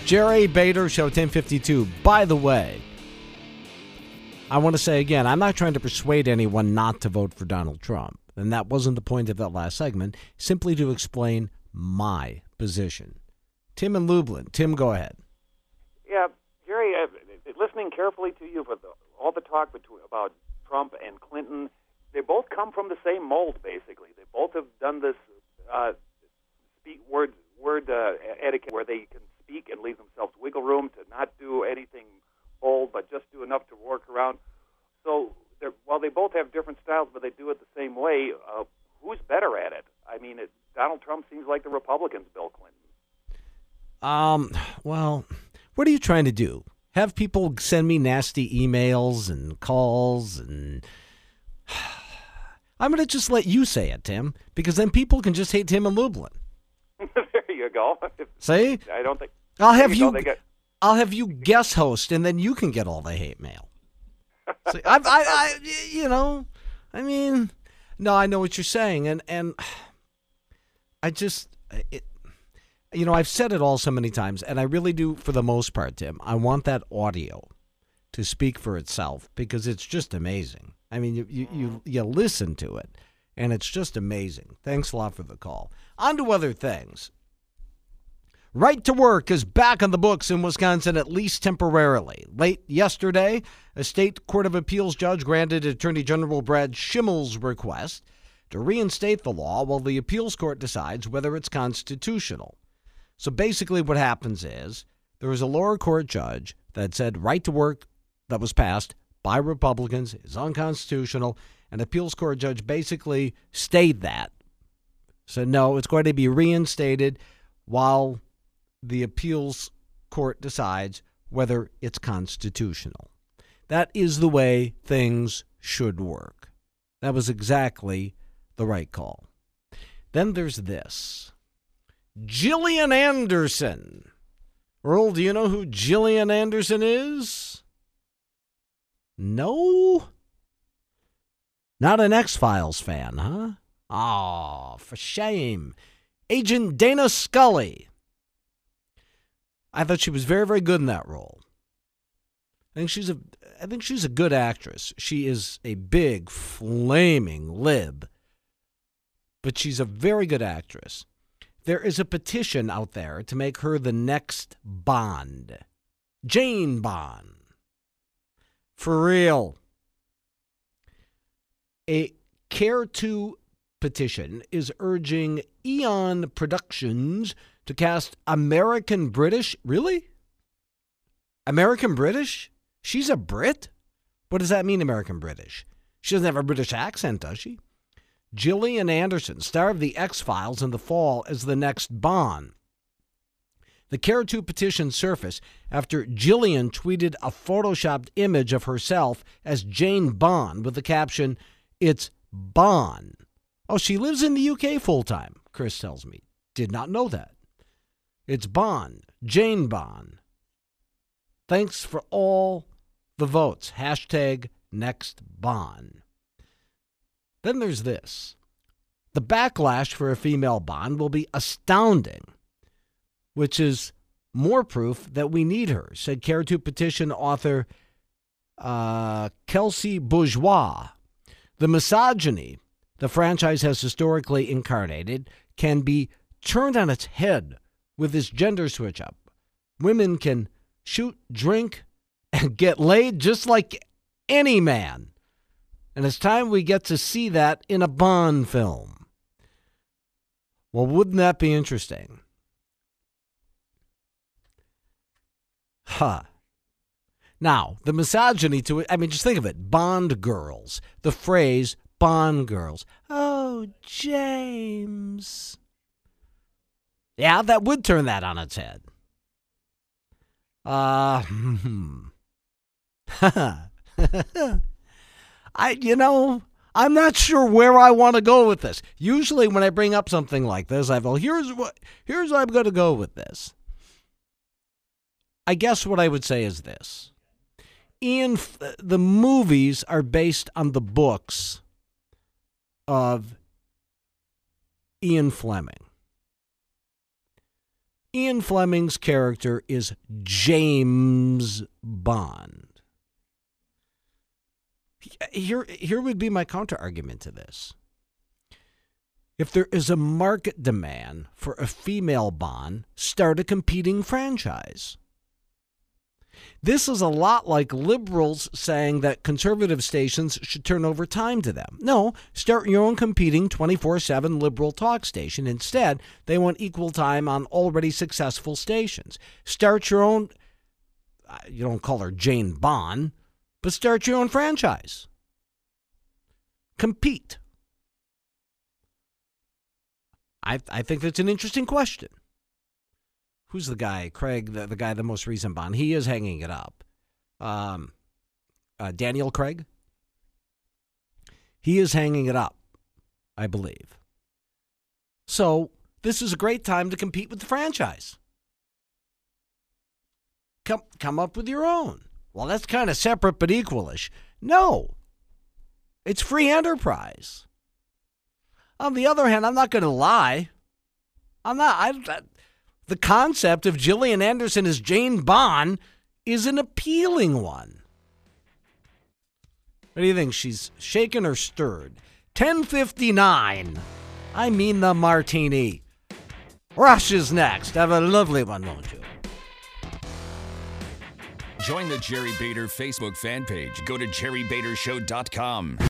Jerry Bader, Show 1052. By the way, I want to say again, I'm not trying to persuade anyone not to vote for Donald Trump. And that wasn't the point of that last segment. Simply to explain my position. Tim in Lublin. Tim, go ahead. Yeah, Jerry, listening carefully to you with all the talk about Trump and Clinton, they both come from the same mold, basically. They both have done this word etiquette where they can speak and leave themselves wiggle room to not do anything bold, but just do enough to work around. So while they both have different styles, but they do it the same way, who's better at it? I mean, Donald Trump seems like the Republicans' Bill Clinton. Well, what are you trying to do? Have people send me nasty emails and calls and... I'm going to just let you say it, Tim, because then people can just hate Tim in Lublin. There you go. See? I don't think... I'll have you guest host, and then you can get all the hate mail. See, no, I know what you're saying, and I just... I've said it all so many times, and I really do, for the most part, Tim. I want that audio to speak for itself because it's just amazing. I mean, you listen to it, and it's just amazing. Thanks a lot for the call. On to other things. Right to work is back on the books in Wisconsin, at least temporarily. Late yesterday, a state court of appeals judge granted Attorney General Brad Schimmel's request to reinstate the law while the appeals court decides whether it's constitutional. So basically what happens is there was a lower court judge that said right to work that was passed by Republicans is unconstitutional, and appeals court judge basically stayed that. So no, it's going to be reinstated while the appeals court decides whether it's constitutional. That is the way things should work. That was exactly the right call. Then there's this. Gillian Anderson. Earl, do you know who Gillian Anderson is? No? Not an X-Files fan, huh? Oh, for shame. Agent Dana Scully. I thought she was very, very good in that role. I think she's a good actress. She is a big, flaming lib. But she's a very good actress. There is a petition out there to make her the next Bond. Jane Bond. For real. A Care to petition is urging Eon Productions to cast American British. Really? American British? She's a Brit? What does that mean, American British? She doesn't have a British accent, does she? Gillian Anderson, star of The X-Files, in the fall as the next Bond. The Care to petition surfaced after Gillian tweeted a photoshopped image of herself as Jane Bond with the caption, "It's Bond." Oh, she lives in the UK full-time, Chris tells me. Did not know that. It's Bond, Jane Bond. Thanks for all the votes. Hashtag next Bond. Then there's this. The backlash for a female Bond will be astounding, which is more proof that we need her, said Care to petition author Kelsey Bourgeois. The misogyny the franchise has historically incarnated can be turned on its head with this gender switch up. Women can shoot, drink, and get laid just like any man. And it's time we get to see that in a Bond film. Well, wouldn't that be interesting? Huh. Now, the misogyny to it, I mean, just think of it. Bond girls. The phrase Bond girls. Oh, James. Yeah, that would turn that on its head. I'm not sure where I want to go with this. Usually when I bring up something like this, I go, here's where I'm going to go with this. I guess what I would say is this. The movies are based on the books of Ian Fleming. Ian Fleming's character is James Bond. Here would be my counter-argument to this. If there is a market demand for a female Bond, start a competing franchise. This is a lot like liberals saying that conservative stations should turn over time to them. No, start your own competing 24/7 liberal talk station. Instead, they want equal time on already successful stations. Start your own, you don't call her Jane Bond, but start your own franchise. Compete. I think that's an interesting question. Who's the guy? Craig, the guy, the most recent Bond. He is hanging it up. Daniel Craig. He is hanging it up, I believe. So this is a great time to compete with the franchise. Come up with your own. Well, that's kind of separate but equalish. No. It's free enterprise. On the other hand, I'm not going to lie. The concept of Gillian Anderson as Jane Bond is an appealing one. What do you think? She's shaken or stirred? 10:59. I mean the martini. Rush is next. Have a lovely one, won't you? Join the Jerry Bader Facebook fan page. Go to jerrybadershow.com.